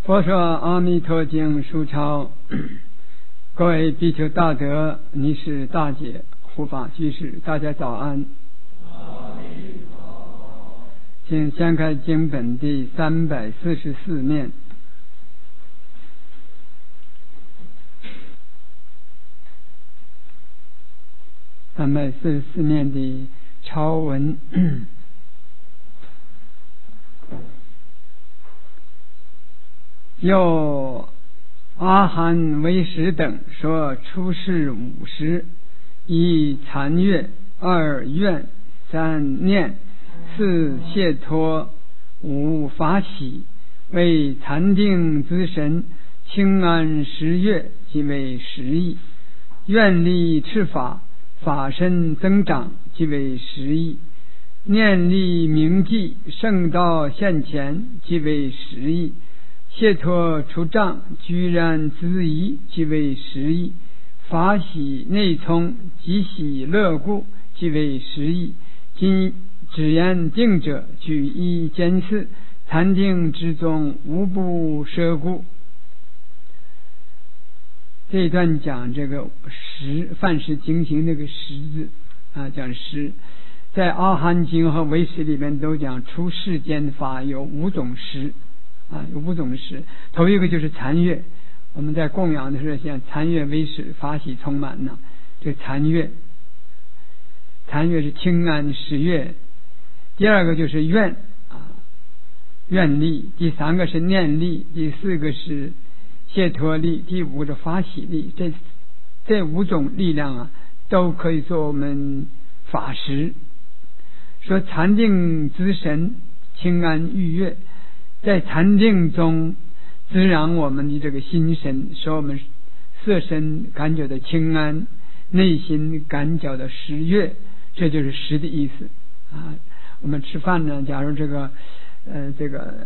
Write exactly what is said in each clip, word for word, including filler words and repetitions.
佛说阿弥陀经书抄，各位比丘大德、尼师大姐、护法居士，大家早安。请掀开经本第三百四十四面。三百四十四面的抄文。又阿含为实等说出世五十：一禅悦，二愿，三念，四解脱，五法喜，为禅定之神，清安十悦，即为十义；愿力持法，法身增长，即为十义；念力铭记，圣道现前，即为十义；解脱除障，居然自疑，即为十义；法喜内聪，即喜乐故，即为十义；今只言定者，举一兼四，禅定之中，无不摄故。这一段讲这个十，凡是经行那个十字啊，讲十，在阿含经和唯识里面都讲出世间法有五种十啊，有五种十。头一个就是禅悦，我们在供养的时候像禅悦唯识，法喜充满呢。这禅悦，禅悦是清安十悦。第二个就是愿啊，愿力。第三个是念力。第四个是解脱力。第五个是法喜力。这这五种力量啊，都可以做我们法食。说禅定之神，清安愉悦，在禅定中滋养我们的这个心神，使我们色身感觉的清安，内心感觉的十悦，这就是十的意思啊。我们吃饭呢，假如这个呃这个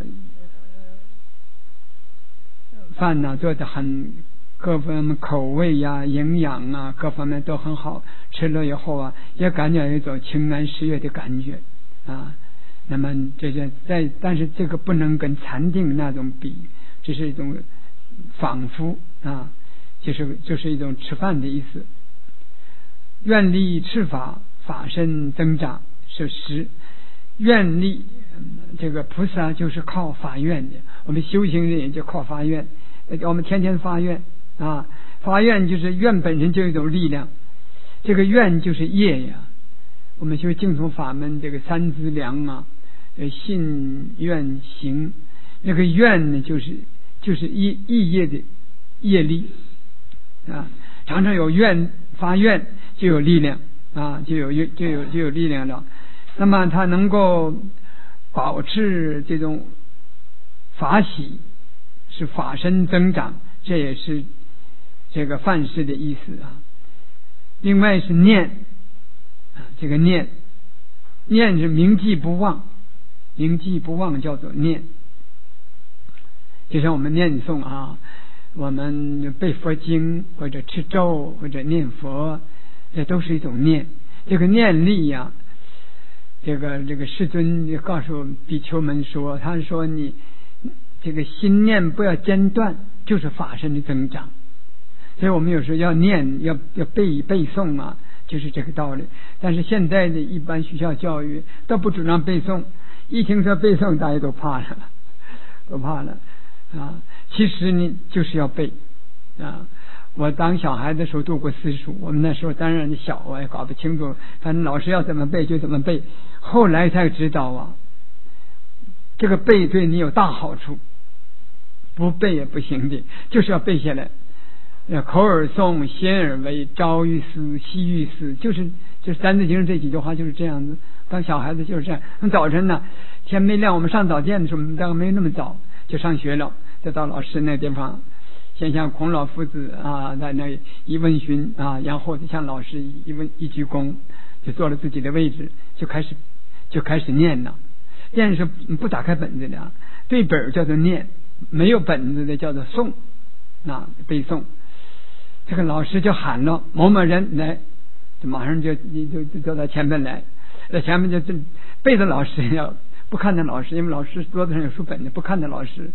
饭呢做的很各方面口味呀、营养啊各方面都很好，吃了以后啊也感觉有一种清安十悦的感觉啊。那么这些在，但是这个不能跟禅定那种比，这是一种仿佛啊，就是就是一种吃饭的意思。愿力持法，法身增长是十。愿力，这个菩萨就是靠发愿的，我们修行人也就靠发愿，我们天天发愿啊，发愿就是愿本身就有一种力量，这个愿就是业呀。我们修净土法门这个三资粮啊，信愿行，那个愿呢就是就是意意业的业力啊，常常有愿发愿就有力量啊，就有就有就有力量了。那么它能够保持这种法喜，是法身增长，这也是这个梵事的意思啊。另外是念啊，这个念念是铭记不忘，铭记不忘叫做念。就像我们念诵啊，我们背佛经或者持咒或者念佛，这都是一种念。这个念力呀、啊，这个这个世尊就告诉比丘们说，他说你这个心念不要间断，就是法身的增长。所以我们有时候要念，要要背背诵啊，就是这个道理。但是现在的一般学校教育都不主张背诵，一听说背诵，大家都怕了，都怕了啊！其实你就是要背啊。我当小孩的时候读过私塾，我们那时候当然小啊，也搞不清楚，反正老师要怎么背就怎么背。后来才知道啊，这个背对你有大好处，不背也不行的，就是要背下来。口耳诵，心耳为，朝于思，夕于思，就是就是三字经这几句话就是这样子。当小孩子就是这样。早晨呢，天没亮，我们上早殿的时候，我们当然没那么早就上学了，就到老师那地方，先向孔老夫子啊在那一问询啊，然后就向老师一问一鞠躬，就坐了自己的位置，就开始就开始念了。念是不打开本子的，对本叫做念，没有本子的叫做诵啊，背诵。这个老师就喊了某某人来，就马上就就就就到前面来，在前面就背着老师，要不看着老师，因为老师桌子上有书本的，不看着老师，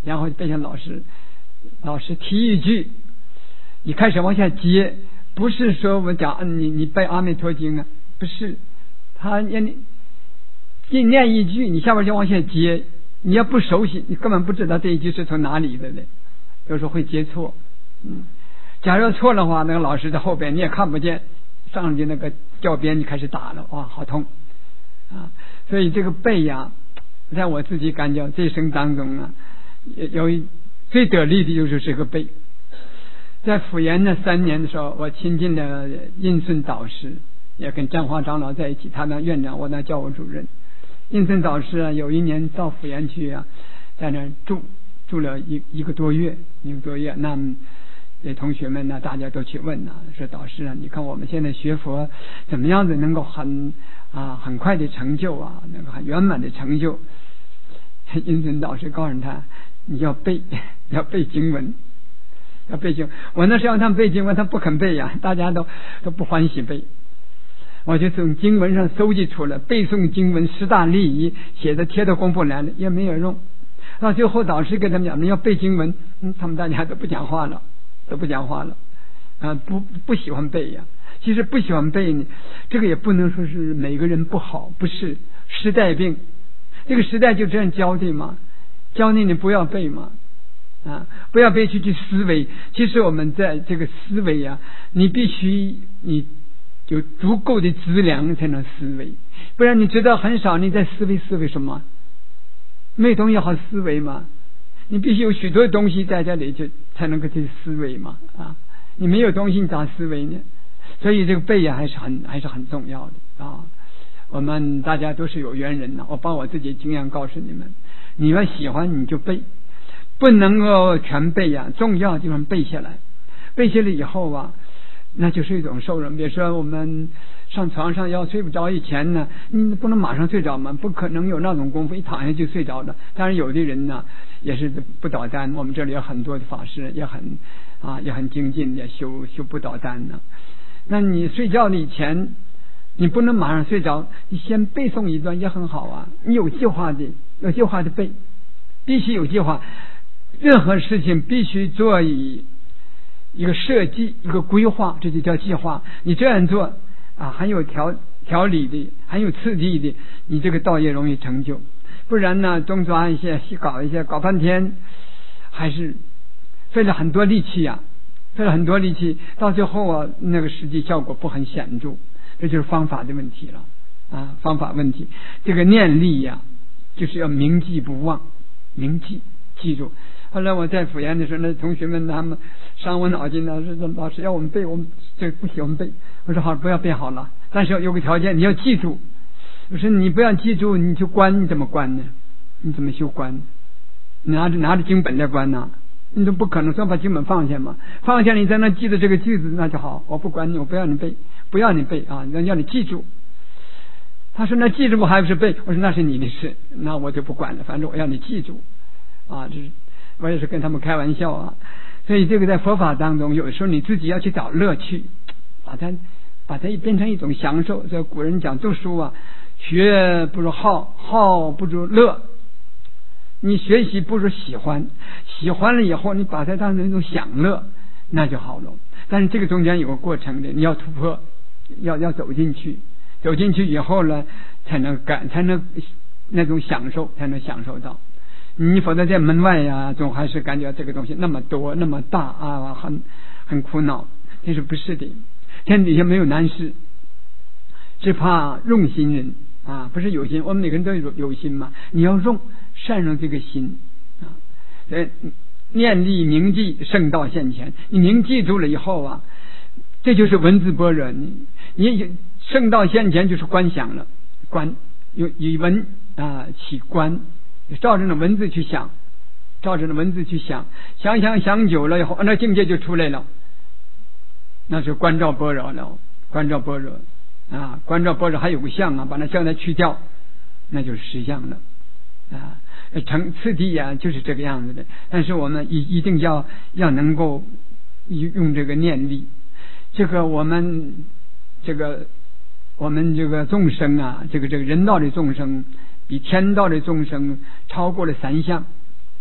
然后背向老师，老师提一句，你开始往下接，不是说我讲你你背阿弥陀经啊，不是，他念你念一句，你下边就往下接，你要不熟悉，你根本不知道这一句是从哪里的嘞，有时候会接错，嗯，假如错的话，那个老师在后边你也看不见，上去那个教鞭就开始打了，哇，好痛啊！所以这个背呀，在我自己感觉这一生当中啊，有一最得力的就是这个背。在辅研那三年的时候，我亲近了印顺导师，也跟占华长老在一起，他当院长，我当教务主任。印顺导师啊，有一年到辅研去啊，在那住住了一一个多月，一个多月。那这同学们呢，大家都去问呐、啊，说导师啊，你看我们现在学佛怎么样子能够很啊很快的成就啊，能够很圆满的成就。印顺导师告诉他，你要背，要背经文。要背经，我那时候让他们背经文，他不肯背呀、啊，大家都都不欢喜背。我就从经文上搜集出来背诵经文十大礼仪，写的贴到公布栏了，也没有用。到最后导师跟他们讲，你要背经文，嗯，他们大家都不讲话了，都不讲话了，啊，不不喜欢背呀。其实不喜欢背呢，这个也不能说是每个人不好，不是时代病，这个时代就这样教的嘛，教你你不要背嘛。啊，不要被去去思维。其实我们在这个思维啊，你必须你有足够的资粮才能思维，不然你知道很少，你在思维思维什么？没有东西好思维嘛。你必须有许多东西在这里就才能够去思维嘛。啊，你没有东西你咋思维呢？所以这个背啊还是很还是很重要的啊。我们大家都是有缘人呢，我把我自己经验告诉你们，你要喜欢你就背。不能够全背呀、啊，重要的地方背下来，背下来以后啊，那就是一种受用。比如说我们上床上要睡不着以前呢，你不能马上睡着嘛，不可能有那种功夫一躺下就睡着了。当然有的人呢也是不倒单，我们这里有很多的法师也很啊也很精进的修修不倒单呢。那你睡觉的以前，你不能马上睡着，你先背诵一段也很好啊。你有计划的，有计划的背，必须有计划。任何事情必须做以一个设计，一个规划，这就叫计划。你这样做啊，很有条条理的，很有刺激的，你这个道业容易成就。不然呢，东抓一些西搞一些，搞半天还是费了很多力气呀、啊，费了很多力气，到最后啊，那个实际效果不很显著。这就是方法的问题了啊，方法问题。这个念力呀、啊，就是要铭记不忘，铭记记住。后来我在辅研的时候，那同学们他们伤我脑筋了，说老师要我们背，我们这不喜欢背。我说好，不要背好了，但是有个条件，你要记住。我说你不要记住，你就关，你怎么关呢？你怎么修关？拿着拿着经本来关呢？你都不可能说把经本放下嘛，放下你在那记着这个句子那就好，我不管你，我不要你背，不要你背啊，要你记住。他说那记住我还不是背？我说那是你的事，那我就不管了，反正我要你记住啊，这是。我也是跟他们开玩笑啊，所以这个在佛法当中，有的时候你自己要去找乐趣，把它把它变成一种享受。所以古人讲读书啊，学不如好，好不如乐。你学习不如喜欢，喜欢了以后，你把它当成一种享乐，那就好了。但是这个中间有个过程的，你要突破，要要走进去，走进去以后呢，才能感，才能那种享受，才能享受到。你否则在门外呀、啊，总还是感觉这个东西那么多那么大啊，很很苦恼。这是不是的？天底下没有难事，只怕用心人啊，不是有心。我们每个人都有有心嘛，你要用善用这个心啊。呃，念力铭记，圣道现前。你铭记住了以后啊，这就是文字般若。你你圣道现前就是观想了，观有以文啊起观。照着那文字去想，照着那文字去想，想想想久了以后，那境界就出来了，那是观照般若了。观照般若啊，观照般若还有个相啊，把那相再去掉，那就是实相了啊。成次第啊，就是这个样子的。但是我们一一定要要能够用这个念力，这个我们这个我们这个众生啊，这个这个人道的众生。比天道的众生超过了三相，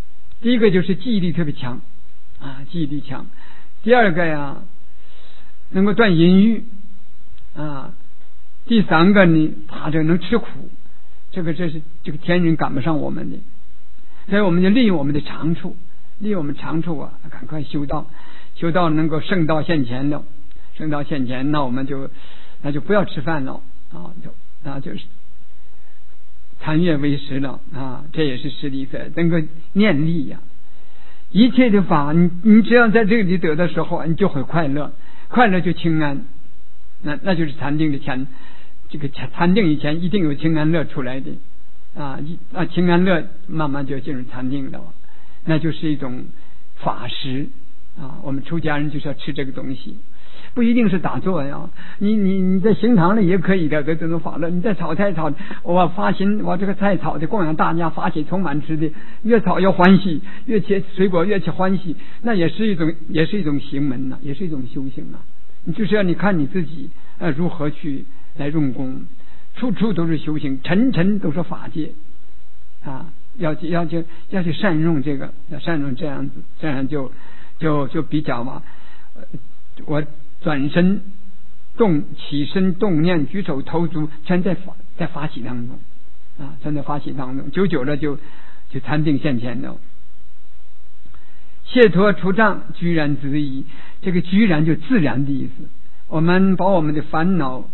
第一个就是记忆力特别强啊，记忆力强。第二个呀，能够断淫欲啊。第三个呢，他这能吃苦，这个这是这个天人赶不上我们的，所以我们就利用我们的长处，利用我们长处啊，赶快修道，修道能够圣道现前了，圣道现前，那我们就那就不要吃饭了啊，就那就是残月为食了啊，这也是实力在能够念力呀、啊。一切的法，你你只要在这里得的时候，你就会快乐，快乐就清安，那那就是禅定的前，这个禅定以前一定有清安乐出来的啊，啊清安乐慢慢就进入禅定了，那就是一种法食啊。我们出家人就是要吃这个东西。不一定是打坐呀，你你你在行堂里也可以的，这种法乐。你在炒菜炒，我发心，我这个菜炒的供养大家，发起充满吃的，越炒越欢喜，越切水果越切欢喜，那也是一种也是一种行门呐、啊，也是一种修行啊。你就是要你看你自己呃如何去来用功，处处都是修行，层层都是法界啊，要去要去要去善用这个，要善用这样子，这样就就就比较嘛，呃、我。转身动起身动念举手投足全在法在法喜当中啊，全在法喜当中，久久了就就禅定现前了。解脱除障居然自已，这个居然就自然的意思。我们把我们的烦恼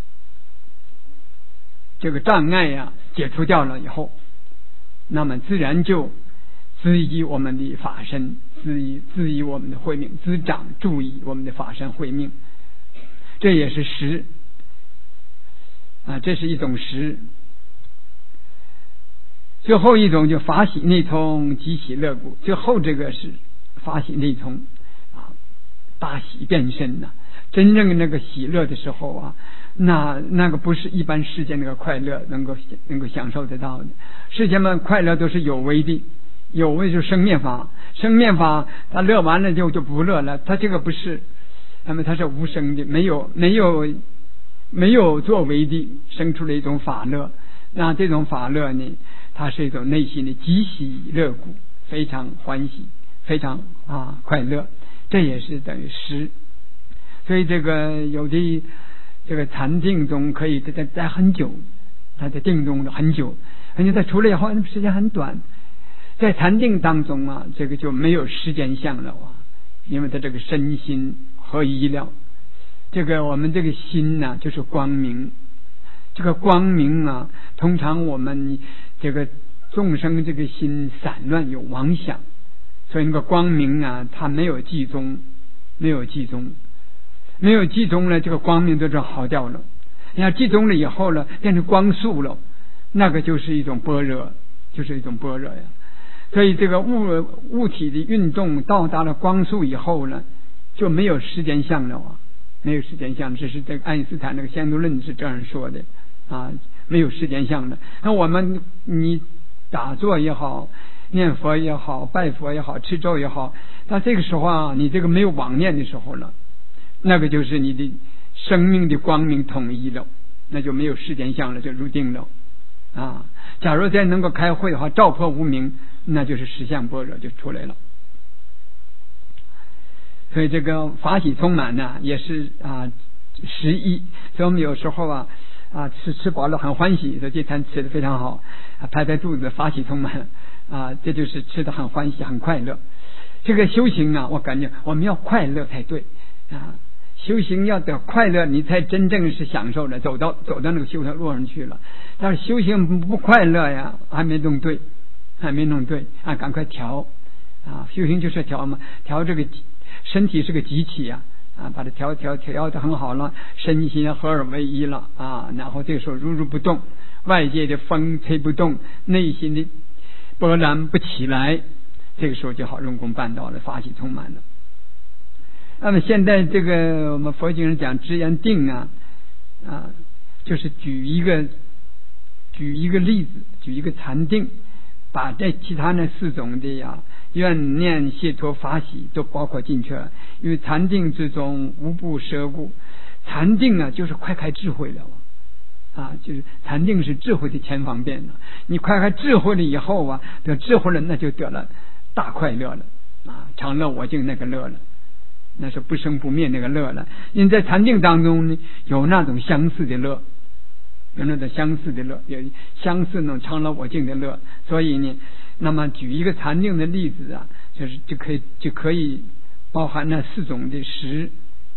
这个障碍呀、啊、解除掉了以后，那么自然就滋益我们的法身，滋益滋益我们的慧命，滋长注意我们的法身慧命，这也是实啊，这是一种实。最后一种就法喜内通，即喜乐故。最后这个是法喜内通啊，大喜变身呐、啊。真正那个喜乐的时候啊，那那个不是一般世间那个快乐能够能够享受得到的。世间嘛，快乐都是有为的。有为就是生灭法，生灭法他乐完了就就不乐了，他这个不是，那么他是无生的，没有没有没有作为的生出了一种法乐，那这种法乐呢，它是一种内心的极喜乐故，非常欢喜，非常啊快乐，这也是等于实。所以这个有的这个禅定中可以待待很久，他在定中很久，而且他出来以后时间很短。在禅定当中啊，这个就没有时间相了啊，因为他这个身心合一了。这个我们这个心呢、啊，就是光明。这个光明啊，通常我们这个众生这个心散乱有妄想，所以那个光明啊，它没有集中，没有集中，没有集中了，这个光明都是好掉了。你要集中了以后呢，变成光速了，那个就是一种般若，就是一种般若呀。所以这个物物体的运动到达了光速以后呢，就没有时间相了啊，没有时间相，这是这个爱因斯坦那个相对论是这样说的啊，没有时间相了。那我们你打坐也好，念佛也好，拜佛也好，吃咒也好，到这个时候啊，你这个没有妄念的时候了，那个就是你的生命的光明统一了，那就没有时间相了，就入定了啊。假如再能够开会的话，照破无明，那就是实相般若就出来了。所以这个法喜充满呢，也是啊实意。所以我们有时候啊啊吃吃饱了很欢喜，说这餐吃得非常好啊，拍拍肚子法喜充满啊，这就是吃得很欢喜很快乐。这个修行啊，我感觉我们要快乐才对啊，修行要得快乐，你才真正是享受了，走到走到那个修行路上去了。但是修行不快乐呀，还没弄对，还没弄对啊，赶快调啊！修行就是调嘛，调这个身体是个机器呀啊，把它调调调得很好了，身心合二为一了啊，然后这个时候如如不动，外界的风吹不动，内心的波澜不起来，这个时候就好用功办道了，法喜充满了。那么现在这个我们佛经上讲只言定啊啊，就是举一个举一个例子，举一个禅定，把这其他那四种的呀愿念解脱法喜都包括进去了。因为禅定之中无不舍故，禅定啊就是快开智慧了啊，就是禅定是智慧的前方便了。你快开智慧了以后啊，得智慧了，那就得了大快乐了啊，常乐我净那个乐了，那是不生不灭那个乐了。因为在禅定当中呢，有那种相似的乐，有那种相似的乐，有相似那种常乐我净的乐。所以呢，那么举一个禅定的例子啊，就是就可以就可以包含那四种的实。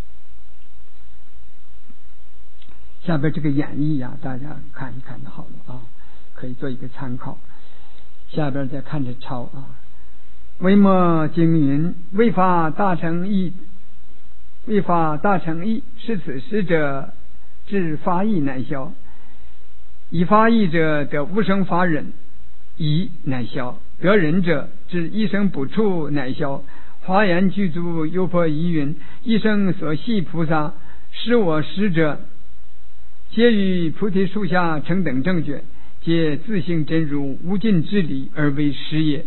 下边这个演绎啊，大家看一看就好了啊，可以做一个参考。下边再看着抄啊。维摩经云：未发大乘义，未发大乘义，是此时者，至发意乃消；已发意者，得无生法忍，已乃消；得忍者，至一生不处，乃消。华严具足优婆夷云：一生所系菩萨，使我识者，皆于菩提树下成等正觉，皆自性真如无尽之理而为实也。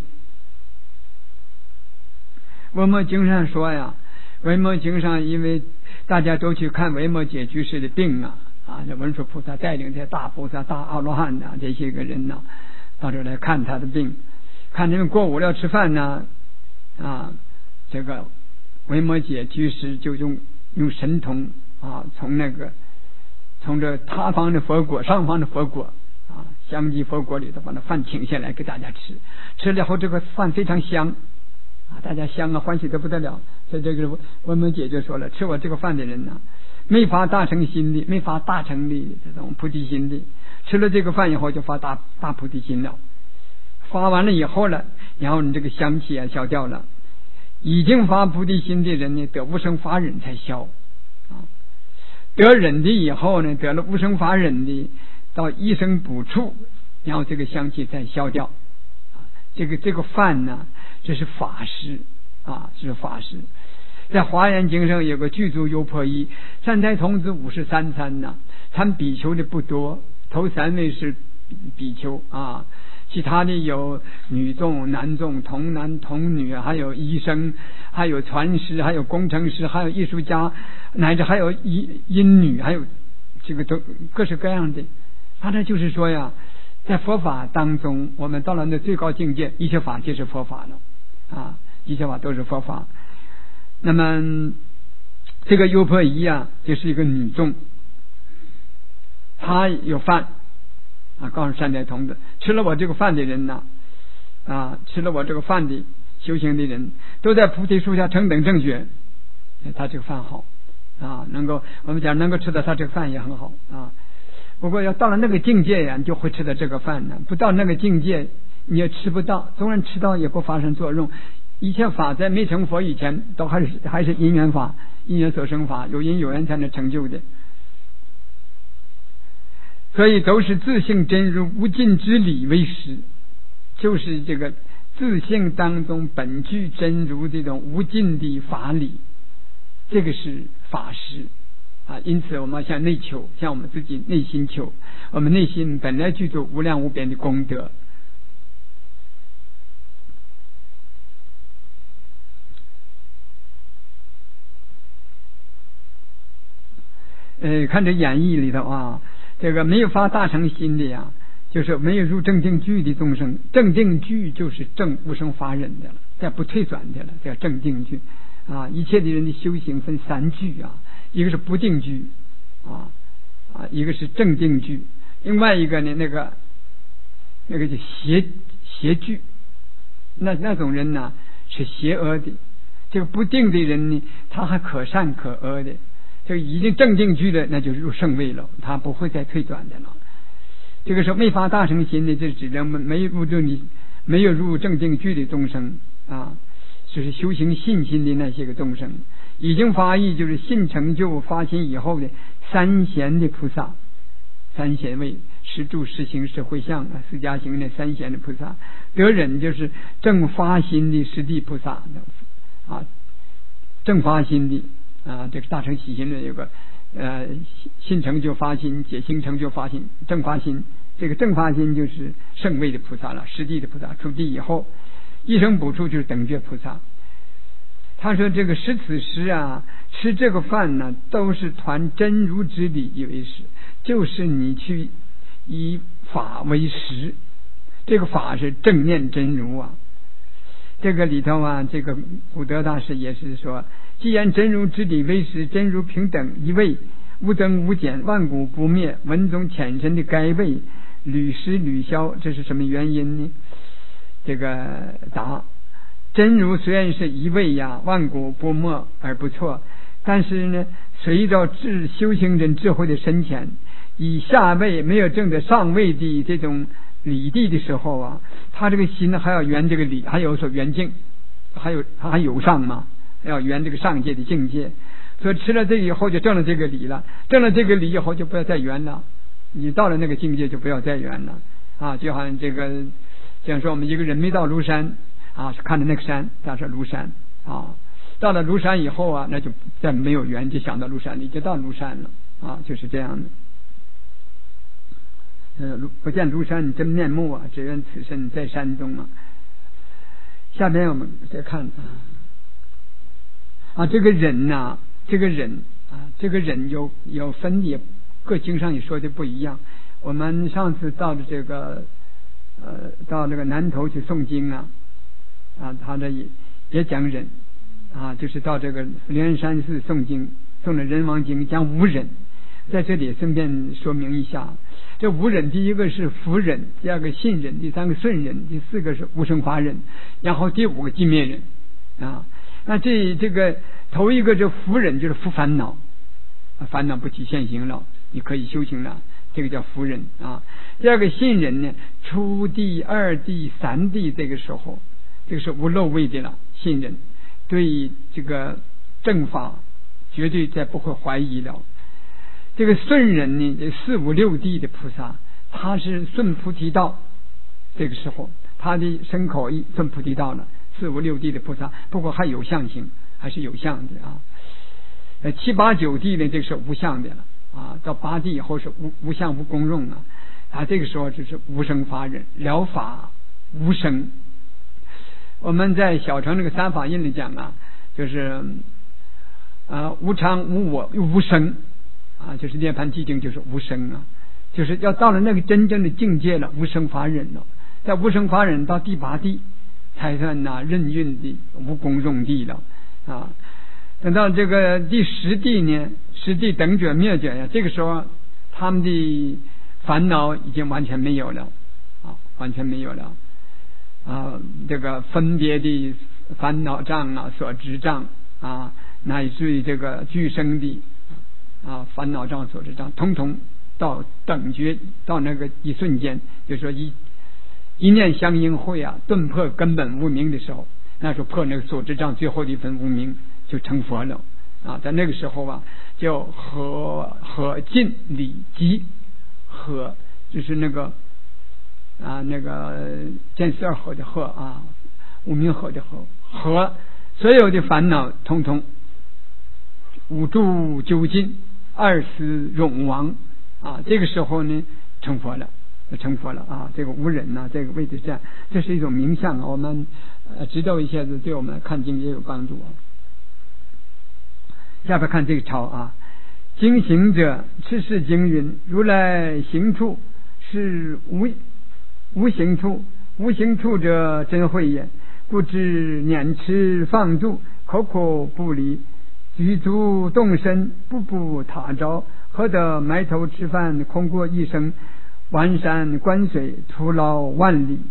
维摩经上说呀，维摩经上因为大家都去看维摩诘居士的病啊，啊，这文殊菩萨带领这些大菩萨、大阿罗汉呐、啊，这些个人呐、啊，到这来看他的病，看他们过午了吃饭呢，啊，这个维摩诘居士就用用神通啊，从那个从这他方的佛果、上方的佛果啊，香积佛果里头把那饭请下来给大家吃，吃了后这个饭非常香。大家香啊，欢喜得不得了。所以这个文门姐就说了，吃我这个饭的人呢、啊，没发大乘心力，没发大乘力这种菩提心力，吃了这个饭以后就发大大菩提心了。发完了以后了，然后你这个香气啊消掉了。已经发菩提心的人呢，得无生法忍才消啊。得忍的以后呢，得了无生法忍的，到一生补处，然后这个香气才消掉。这个这个饭呢，这是法师啊，这是法师。在华严经上有个具足优婆夷，善财童子五十三参呢，参比丘的不多，头三位是比丘啊，其他的有女众、男众、童男童女，还有医生，还有传师，还有工程师，还有艺术家，乃至还有音音女，还有这个都各式各样的。他这就是说呀，在佛法当中，我们到了那最高境界，一切法皆是佛法了啊，一切法都是佛法。那么这个优婆夷啊，就是一个女众，她有饭啊，告诉善财童子，吃了我这个饭的人呢，啊，吃了我这个饭的修行的人，都在菩提树下成等正觉。他这个饭好啊，能够我们讲能够吃到他这个饭也很好啊。不过要到了那个境界呀，你就会吃到这个饭呢。不到那个境界，你也吃不到，纵然吃到也不发生作用。一切法在没成佛以前，都还是还是因缘法，因缘所生法，有因有缘才能成就的。所以都是自性真如无尽之理为实，就是这个自性当中本具真如这种无尽的法理，这个是法实啊。因此我们要向内求，向我们自己内心求，我们内心本来具足无量无边的功德。呃，看这演义里头啊，这个没有发大乘心的呀，就是没有入正定具的众生。正定具就是正无生法忍的了，再不退转的了，叫正定具啊。一切的人的修行分三具啊，一个是不定具啊啊，一个是正定具，另外一个呢，那个那个叫邪邪具，那那种人呢是邪恶的。这个不定的人呢，他还可善可恶的。这个已经正定具的，那就入圣位了，他不会再退转的了。这个是未发大乘心的，就指的没入正你没有入正定具的众生啊，就是修行信心的那些个众生。已经发意就是信成就发心以后的三贤的菩萨，三贤位实住实行实回向啊，四加行的三贤的菩萨。得忍就是正发心的实地菩萨啊，正发心的。啊，这个大乘起心论有个呃信成就发心，解行成就发心，正发心。这个正发心就是圣位的菩萨了，实地的菩萨。出地以后，一生补处就是等觉菩萨。他说这个识此时啊，吃这个饭呢，都是团真如之理以为实，就是你去以法为实，这个法是正念真如啊。 这个里头啊，这个古德大师也是说，既然真如之理为实，真如平等一位，无增无减，万古不灭，文中浅深的该位屡失屡消，这是什么原因呢？这个答：真如虽然是一位呀，万古不没而不错，但是呢，随着智修行人智慧的深浅，以下位没有证得上位的这种理地的时候啊，他这个心还要圆这个理，还有所圆境，还有他还有上嘛，要圆这个上界的境界。所以吃了这个以后就证了这个理了，证了这个理以后就不要再圆了，你到了那个境界就不要再圆了啊！就好像这个，像说我们一个人没到庐山啊，是看着那个山，他说庐山啊，到了庐山以后啊，那就再没有缘，就想到庐山里，就到庐山了啊，就是这样的。呃，不见庐山真面目啊，只愿此身在山中啊。下边我们再看啊，这个人呐、啊，这个人啊，这个人有有分别，各经上也说的不一样。我们上次到的这个呃，到那个南头去诵经啊，啊，他这也也讲忍啊，就是到这个莲山寺诵经，诵了人王经，讲无忍。在这里顺便说明一下，这无忍，第一个是福忍，第二个信忍，第三个顺忍，第四个是无生法忍，然后第五个寂灭忍啊。那这这个头一个这福忍就是福烦恼，烦恼不起现行了，你可以修行了，这个叫福忍啊。第二个信忍呢，初地、二地、三地这个时候，这个是无漏位的了，信忍对这个正法绝对再不会怀疑了。这个顺忍呢，这四五六地的菩萨，他是顺菩提道，这个时候他的身口意顺菩提道了。四五六地的菩萨，不过还有相性，还是有相的啊。呃，七八九地呢，这个是无相的了啊。到八地以后是无无相无功用啊。啊，这个时候就是无生法忍，了法无生。我们在小乘这个三法印里讲啊，就是啊无常无我无生。啊，就是涅槃寂静，就是无生啊，就是要到了那个真正的境界了，无生法忍了。在无生法忍到第八地，才算呐、啊、任运的无功用地了啊。等到这个第十地呢，十地等觉灭觉呀，这个时候他们的烦恼已经完全没有了啊，完全没有了啊。这个分别的烦恼障啊，所知障啊，乃至于这个俱生的。啊，烦恼障所知障，通通到等觉，到那个一瞬间，就说一一念相应会啊，顿破根本无明的时候，那时候破那个所知障最后的一份无明，就成佛了啊。在那个时候啊，就和和尽理极和，就是那个啊那个见思二合的合啊，无明合的合和，所有的烦恼通通五住究竟。二思永亡啊，这个时候呢成佛了，成佛了啊！这个无忍呐、啊，这个位置这样，这是一种名相啊。我们呃知道一下子，对我们看经也有帮助啊。下边看这个抄啊，经行者，持世经云：如来行处是无无行处，无行处者真慧也。故知念持放度，口口不离。举足动身，步步踏着，何得埋头吃饭，空过一生？万山观水，徒劳万里。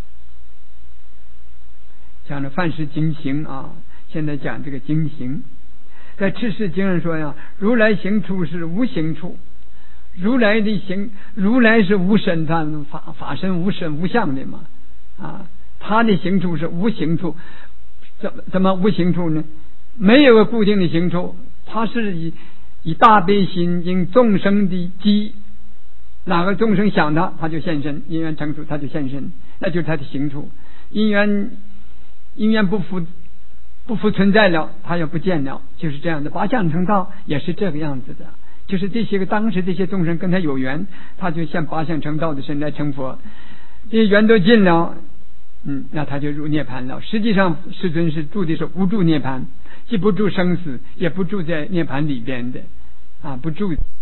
讲了凡是经行啊，现在讲这个经行，在持世经上说呀，如来行处是无行处，如来的行，如来是无身，他法法身无身无相的嘛啊，他的行处是无行处，怎怎么无行处呢？没有个固定的行处，他是以以大悲心应众生的机，哪个众生想他，他就现身，因缘成熟他就现身，那就是他的行处。因缘因缘不复不复存在了，他也不见了，就是这样的。八相成道也是这个样子的，就是这些个当时这些众生跟他有缘，他就现八相成道的身来成佛，这些缘都尽了，嗯，那他就入涅槃了。实际上世尊是住的是无住涅槃，既不住生死，也不住在涅槃里边的啊，不住。